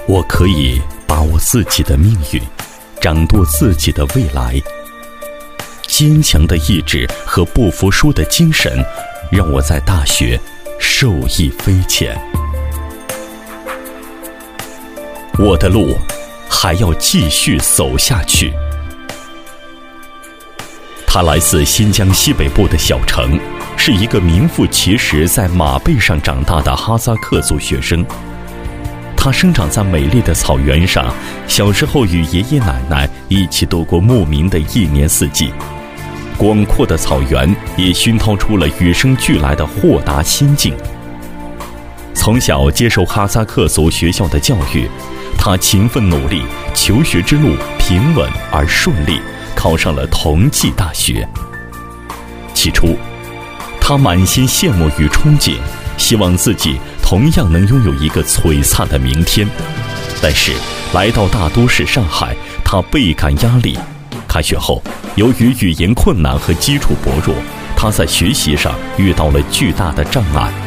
我可以把握自己的命运，掌舵自己的未来。坚强的意志和不服输的精神，让我在大学受益匪浅。我的路还要继续走下去。他来自新疆西北部的小城，是一个名副其实在马背上长大的哈萨克族学生。他生长在美丽的草原上，小时候与爷爷奶奶一起度过牧民的一年四季。广阔的草原也熏陶出了与生俱来的豁达心境。从小接受哈萨克族学校的教育，他勤奋努力，求学之路平稳而顺利，考上了同济大学。起初，他满心羡慕与憧憬，希望自己同样能拥有一个璀璨的明天。但是来到大都市上海，他倍感压力。开学后，由于语言困难和基础薄弱，他在学习上遇到了巨大的障碍。